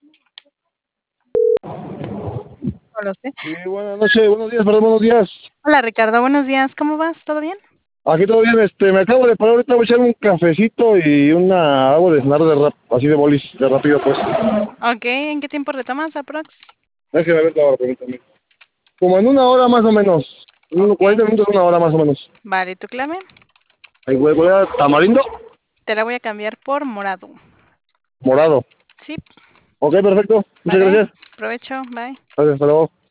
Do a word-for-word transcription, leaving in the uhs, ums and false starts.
No lo sé. Sí, buenas noches, buenos días, perdón, buenos días. Hola Ricardo, buenos días. ¿Cómo vas? ¿Todo bien? Aquí todo bien, este, me acabo de parar ahorita, voy a echar un cafecito y una agua de cenar de rap, así de bolis, de rápido pues. Ok, ¿en qué tiempo retomas, aprox? Déjeme ver la hora, permítame. Como en una hora más o menos, en unos Ok. cuarenta minutos, una hora más o menos. Vale, ¿tu clave? Ahí voy, voy a tamarindo, Te la voy a cambiar por morado. morado. Sí, Ok, perfecto, muchas vale. gracias. Provecho, bye. Gracias, hasta luego.